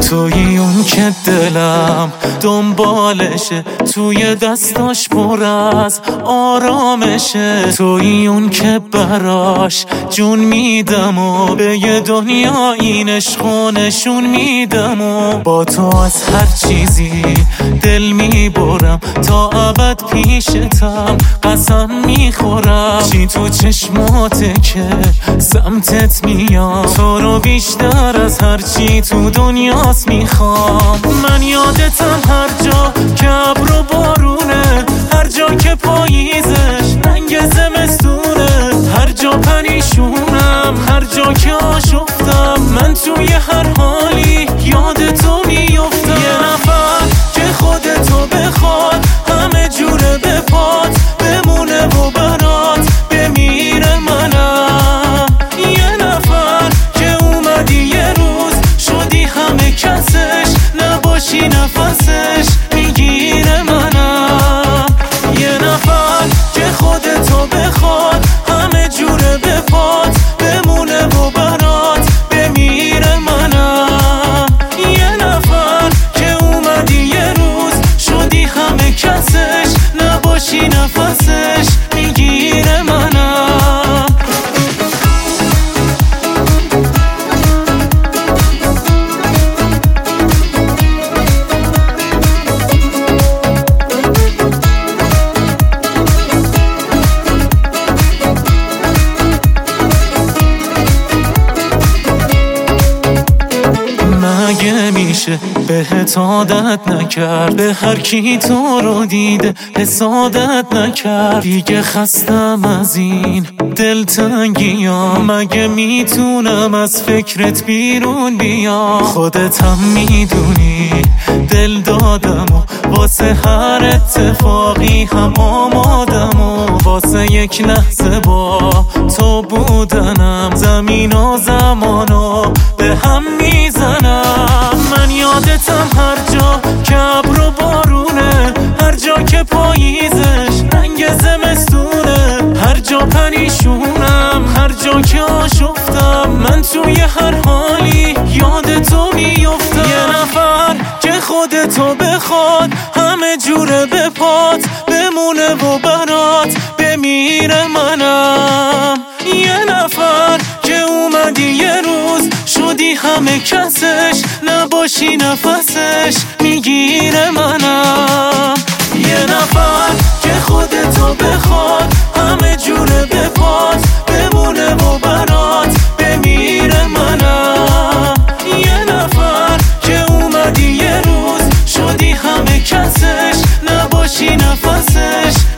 توی اون که دلم دنبالشه، توی دستاش پر از آرامشه، توی اون که براش جون میدم و به یه دنیا این عشقو نشون میدم و با تو از هر چیزی دل میبرم، تا ابد پیشتم قسم میخورم. چی تو چشماته که سمتت میام، تو رو بیشتر از هر چی تو دنیاست میخوام. من یادتم هر جا که ابر و بارونه، هر جا که پاییزش رنگ زمستونه، هر جا پریشونم، هر جا که آشفتم، من توی هر حالی یاد تو میفتم. یه نفر که خودتو بخواد همه جوره به پات بمونه و برات بمیره منم. یه نفر که اومدی یه روز شدی همه کسش، نباشی نفسش میگیره منم. یه نفر که خودتو بخواد همه جوره به پات بمونه و برات بمیره منم. یه نفر که اومدی یه روز شدی همه کسش، نباشی نفسش میگیره منم. مگه میشه بهت عادت نکرد، به هر کی تو رو دیده حسادت نکرد؟ دیگه خستم از این دلتنگیام، مگه میتونم از فکرت بیرون بیام؟ خودت هم میدونی دل دادم و واسه هر اتفاقی هم آمادم و واسه یک لحظه با تو بودنم زمین و زمانو به هم میزنم. من یادتم هر جا که ابر و بارونه، هر جا که پاییزش رنگ زمستونه، هر جا پریشونم، هر جا که آشفتم، من توی هر حالی یاد تو میفتم. یه نفر که خودتو بخواد همه جوره به پات بمونه و برات بمیره منم. یه نفر که اومدی یه روز شدی همه کسش، نباشی نفسش میگیره منم. یه نفر که خودتو بخواد همه جوره به پات بمونه و برات بمیره منم. یه نفر که اومدی یه روز شدی همه کسش، نباشی نفسش